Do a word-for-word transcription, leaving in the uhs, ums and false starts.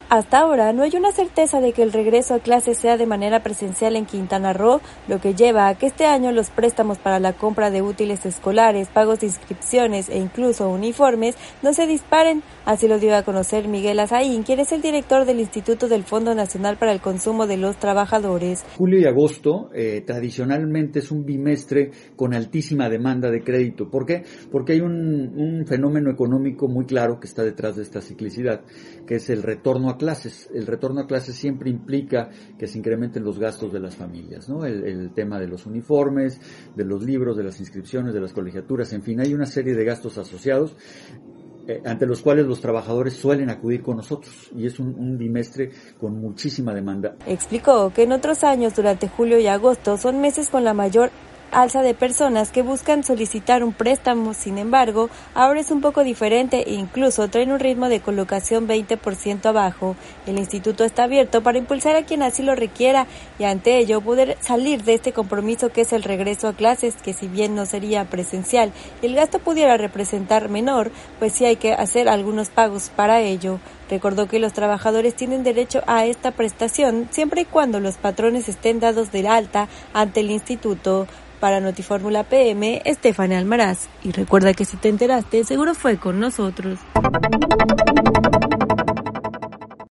Hasta ahora no hay una certeza de que el regreso a clases sea de manera presencial en Quintana Roo, lo que lleva a que este año los préstamos para la compra de útiles escolares, pagos de inscripciones e incluso uniformes no se disparen. Así lo dio a conocer Miguel Azaín, quien es el director del Instituto del Fondo Nacional para el Consumo de los Trabajadores. Julio y agosto eh, tradicionalmente es un bimestre con altísima demanda de crédito. ¿Por qué? Porque hay un, un fenómeno económico muy claro que está detrás de esta ciclicidad, que es el retorno a clases. El retorno a clases siempre implica que se incrementen los gastos de las familias, ¿no? El, el tema de los uniformes, de los libros, de las inscripciones, de las colegiaturas, en fin, hay una serie de gastos asociados eh, ante los cuales los trabajadores suelen acudir con nosotros, y es un, un bimestre con muchísima demanda. Explicó que en otros años, durante julio y agosto, son meses con la mayor alza de personas que buscan solicitar un préstamo. Sin embargo, ahora es un poco diferente e incluso traen un ritmo de colocación veinte por ciento abajo. El instituto está abierto para impulsar a quien así lo requiera y ante ello poder salir de este compromiso que es el regreso a clases, que si bien no sería presencial y el gasto pudiera representar menor, pues sí hay que hacer algunos pagos para ello. Recordó que los trabajadores tienen derecho a esta prestación siempre y cuando los patrones estén dados de alta ante el instituto. Para Notifórmula P M, Estefania Almaraz. Y recuerda que si te enteraste, seguro fue con nosotros.